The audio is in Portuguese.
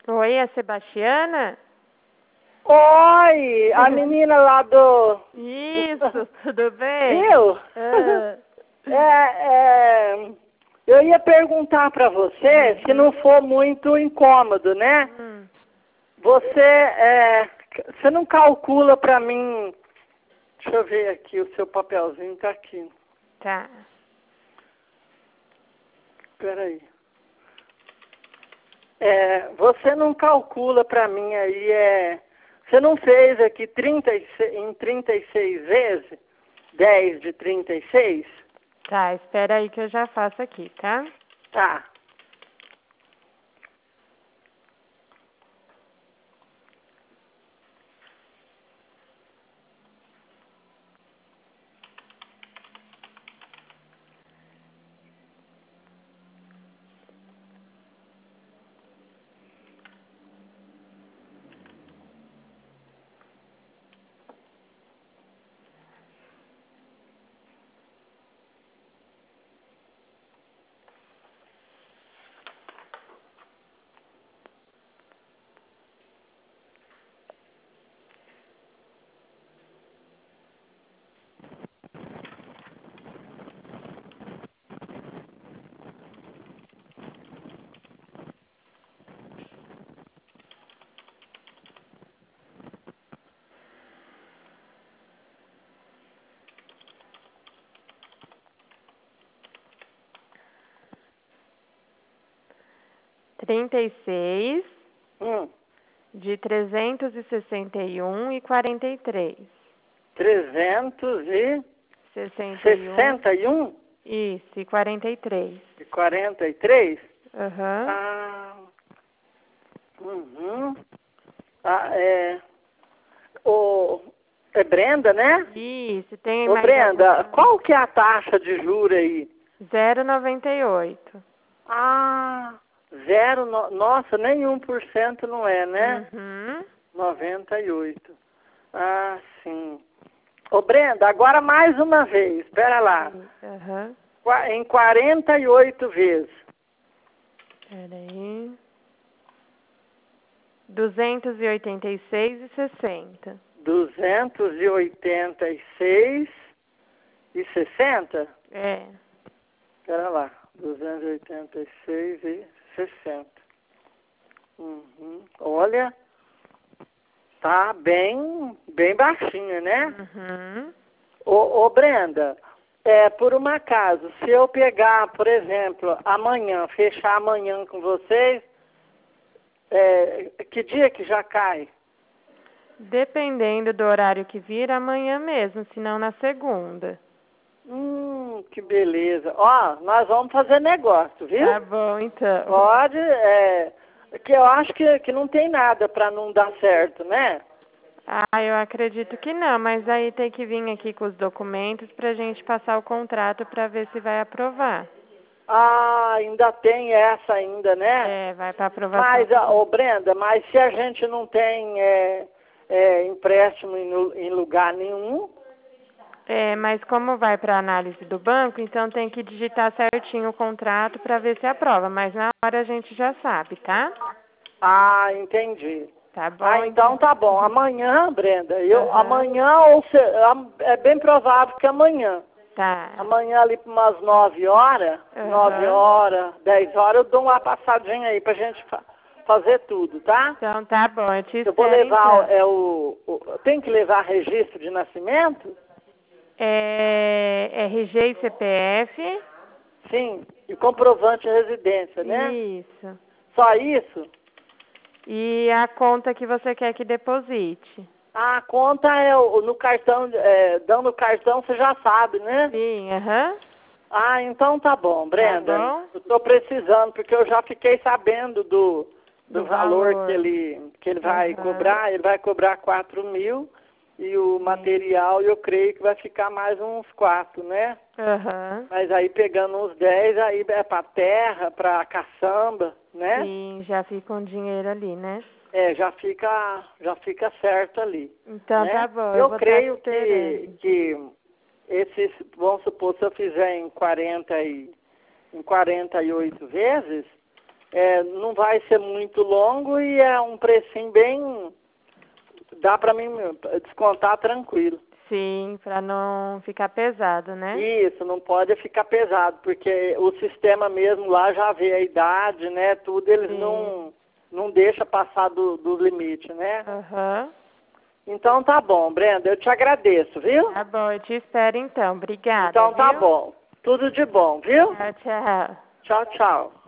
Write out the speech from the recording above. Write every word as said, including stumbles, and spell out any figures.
Oi, é a Sebastiana? Oi, a menina lá do... Isso, tudo bem? Viu? Ah. É, é, eu ia perguntar pra você, Uhum. se não for muito incômodo, né? Hum. Você, é, você não calcula pra mim... Deixa eu ver aqui, o seu papelzinho tá aqui. Tá. Peraí. É, você não calcula pra mim aí, é... Você não fez aqui trinta e seis, em trinta e seis vezes? dez de trinta e seis? Tá, espera aí que eu já faço aqui, tá? Tá. Trinta e seis Hum. de trezentos e sessenta e um e quarenta e três. trezentos e Sessenta e um. sessenta e um Isso, e quarenta e três. e quarenta e três? Aham. Ah, uhum. Ah, é... O, é Brenda, né? Isso, tem Ô, mais Brenda, alguma? qual que é a taxa de juros aí? zero vírgula noventa e oito. Ah, zero, no, nossa, nem um por cento não é, né? Uhum. noventa e oito. Ah, sim. Ô, Brenda, agora mais uma vez, espera lá. Aham. Qua- Em quarenta e oito vezes. Espera aí. duzentos e oitenta e seis e sessenta. duzentos e oitenta e seis e sessenta? É. Espera lá. duzentos e oitenta e seis e sessenta. Uhum. Olha, tá bem, bem baixinha, né? Uhum. Ô, ô Brenda, é, por um acaso, se eu pegar, por exemplo, amanhã, fechar amanhã com vocês, é, que dia que já cai? Dependendo do horário que vir, amanhã mesmo, se não na segunda. Hum, que beleza. Ó, nós vamos fazer negócio, viu? Tá bom, então. Pode, é, que eu acho que, que não tem nada para não dar certo, né? Ah, eu acredito que não, mas aí tem que vir aqui com os documentos pra gente passar o contrato pra ver se vai aprovar. Ah, ainda tem essa ainda, né? É, vai pra aprovação. Mas, ah, ô Brenda, mas se a gente não tem é, é, empréstimo em, lu- em lugar nenhum, É, mas como vai pra análise do banco, então tem que digitar certinho o contrato pra ver se aprova. Mas na hora a gente já sabe, tá? ah, entendi. Tá bom, Ah, então tá bom. Amanhã, Brenda, eu, Aham. amanhã ou se, am- é bem provável que amanhã. Tá. Amanhã ali por umas nove horas, Aham. nove horas, dez horas, eu dou uma passadinha aí pra gente fa- fazer tudo, tá? Então tá bom, eu te Eu vou espero levar, então. é, o, o, tem que levar registro de nascimento? É R G e C P F? Sim, e comprovante de residência, né? Isso. Só isso? E a conta que você quer que deposite? A conta é o- no cartão, é, dando o cartão, você já sabe, né? Sim, aham. Ah, então tá bom, Brenda. Tá bom? Eu tô precisando, porque eu já fiquei sabendo do, do, Do valor, valor. que ele, que ele vai Aham. cobrar. Ele vai cobrar quatro mil e o material eu creio que vai ficar mais uns quatro, né? Aham. Mas aí pegando uns dez, aí é pra terra, pra caçamba, né? Sim, já fica um dinheiro ali, né? É, já fica, já fica certo ali. Então Né? tá bom, eu Eu vou estar creio que, esperando. que esses, vamos supor, se eu fizer em quarenta e, em quarenta e oito vezes, é, não vai ser muito longo e é um precinho bem... Dá para mim descontar tranquilo. Sim, para não ficar pesado, né? Isso, não pode ficar pesado, porque o sistema mesmo lá já vê a idade, né? Tudo, eles Sim. não, não deixam passar do, do limite, né? Aham. Uhum. Então tá bom, Brenda, eu te agradeço, viu? Tá bom, eu te espero então. Obrigada, Então tá viu? bom. Tudo de bom, viu? Tchau, tchau. Tchau, tchau.